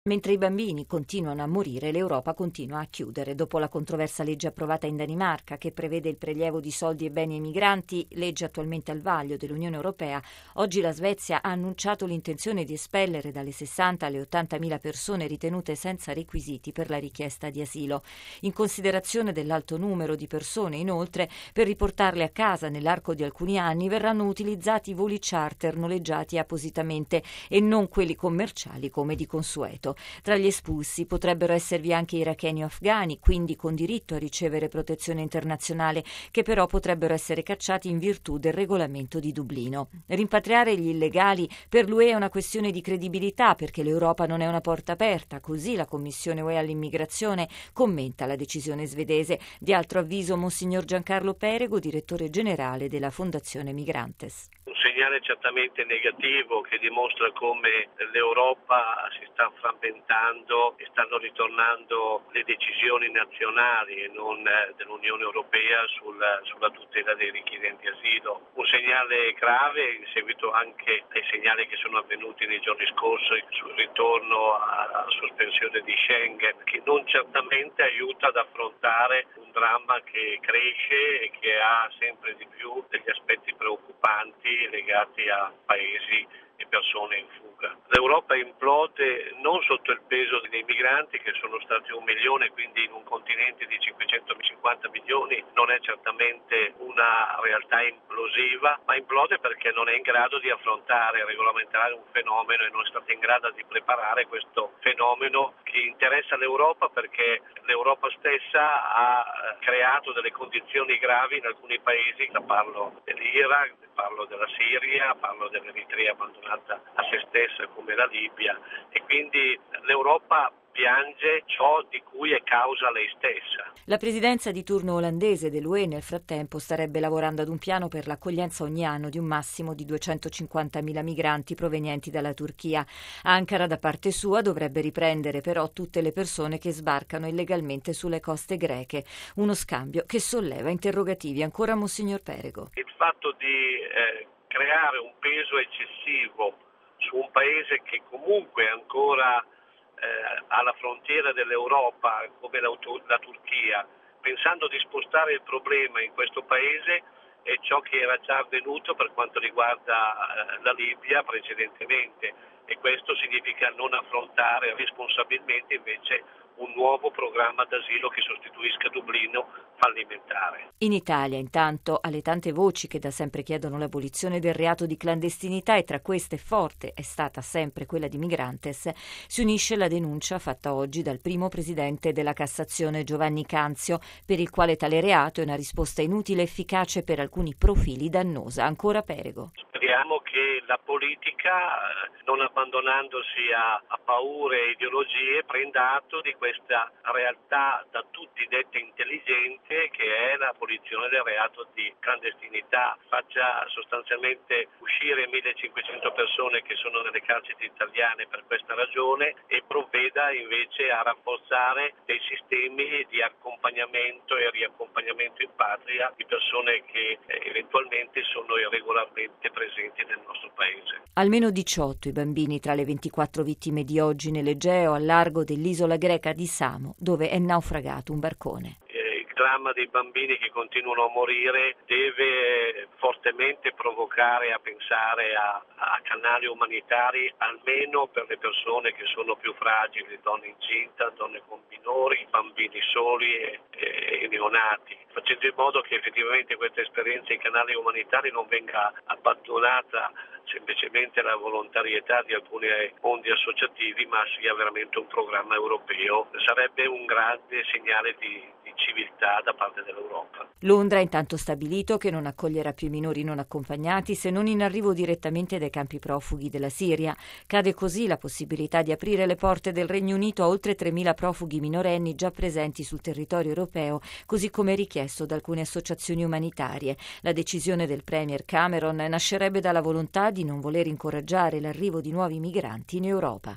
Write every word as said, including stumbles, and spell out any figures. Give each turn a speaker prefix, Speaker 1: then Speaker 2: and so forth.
Speaker 1: Mentre i bambini continuano a morire, l'Europa continua a chiudere. Dopo la controversa legge approvata in Danimarca che prevede il prelievo di soldi e beni ai migranti, legge attualmente al vaglio dell'Unione Europea, oggi la Svezia ha annunciato l'intenzione di espellere dalle sessanta alle ottantamila persone ritenute senza requisiti per la richiesta di asilo. In considerazione dell'alto numero di persone, inoltre, per riportarle a casa nell'arco di alcuni anni verranno utilizzati voli charter noleggiati appositamente e non quelli commerciali come di consueto. Tra gli espulsi potrebbero esservi anche iracheni o afghani, quindi con diritto a ricevere protezione internazionale, che però potrebbero essere cacciati in virtù del regolamento di Dublino. Rimpatriare gli illegali per l'U E è una questione di credibilità, perché l'Europa non è una porta aperta, così la Commissione U E all'immigrazione commenta la decisione svedese. Di altro avviso Monsignor Giancarlo Perego, direttore generale della Fondazione Migrantes.
Speaker 2: Un segnale certamente negativo che dimostra come l'Europa si sta frammentando e stanno ritornando le decisioni nazionali e non dell'Unione Europea sulla, sulla tutela dei richiedenti asilo. Un segnale grave in seguito anche ai segnali che sono avvenuti nei giorni scorsi sul ritorno alla sospensione di Schengen, che non certamente aiuta ad affrontare un dramma che cresce e che ha sempre di più degli aspetti preoccupanti legati a paesi e persone in fuga. L'Europa implode non sotto il peso dei migranti, che sono stati un milione, quindi in un continente di cinquecentocinquanta milioni non è certamente una realtà implosiva, ma implode perché non è in grado di affrontare e regolamentare un fenomeno e non è stata in grado di preparare questo fenomeno che interessa l'Europa, perché l'Europa stessa ha creato delle condizioni gravi in alcuni paesi. Parlo dell'Iraq, parlo della Siria, parlo dell'Eritrea abbandonata a se stessa come la Libia, e quindi l'Europa piange ciò di cui è causa lei stessa.
Speaker 1: La presidenza di turno olandese dell'U E nel frattempo starebbe lavorando ad un piano per l'accoglienza ogni anno di un massimo di duecentocinquantamila migranti provenienti dalla Turchia. Ankara, da parte sua, dovrebbe riprendere però tutte le persone che sbarcano illegalmente sulle coste greche. Uno scambio che solleva interrogativi. Ancora Monsignor Perego.
Speaker 2: Il fatto di eh, creare un peso eccessivo su un paese che comunque ancora Eh, alla frontiera dell'Europa come la, la Turchia, pensando di spostare il problema in questo paese, è ciò che era già avvenuto per quanto riguarda eh, la Libia precedentemente, e questo significa non affrontare responsabilmente invece un nuovo programma d'asilo che sostituisca Dublino fallimentare.
Speaker 1: In Italia, intanto, alle tante voci che da sempre chiedono l'abolizione del reato di clandestinità, e tra queste forte è stata sempre quella di Migrantes, si unisce la denuncia fatta oggi dal primo presidente della Cassazione Giovanni Canzio, per il quale tale reato è una risposta inutile e efficace per alcuni profili dannosa. Ancora Perego.
Speaker 2: Speriamo che la politica, non abbandonandosi a, a paure e ideologie, prenda atto di questa realtà da tutti detta intelligente, che è l'abolizione del reato di clandestinità, faccia sostanzialmente uscire millecinquecento persone che sono nelle carceri italiane per questa ragione e provveda invece a rafforzare dei sistemi di accompagnamento e riaccompagnamento in patria di persone che eh, eventualmente sono irregolarmente presenti nel nostro paese.
Speaker 1: Almeno diciotto i bambini tra le ventiquattro vittime di oggi nell'Egeo, al largo dell'isola greca di Samo, dove è naufragato un barcone.
Speaker 2: Il dramma dei bambini che continuano a morire deve fortemente provocare a pensare a, a canali umanitari, almeno per le persone che sono più fragili, donne incinte, donne con minori, bambini soli e, e, e neonati, facendo in modo che effettivamente questa esperienza in canali umanitari non venga abbandonata semplicemente alla volontarietà di alcuni fondi associativi, ma sia veramente un programma europeo. Sarebbe un grande segnale di, di civiltà da parte dell'Europa.
Speaker 1: Londra ha intanto stabilito che non accoglierà più minori non accompagnati se non in arrivo direttamente dai campi profughi della Siria. Cade così la possibilità di aprire le porte del Regno Unito a oltre tremila profughi minorenni già presenti sul territorio europeo, così come richiesto da alcune associazioni umanitarie. La decisione del premier Cameron nascerebbe dalla volontà di non voler incoraggiare l'arrivo di nuovi migranti in Europa.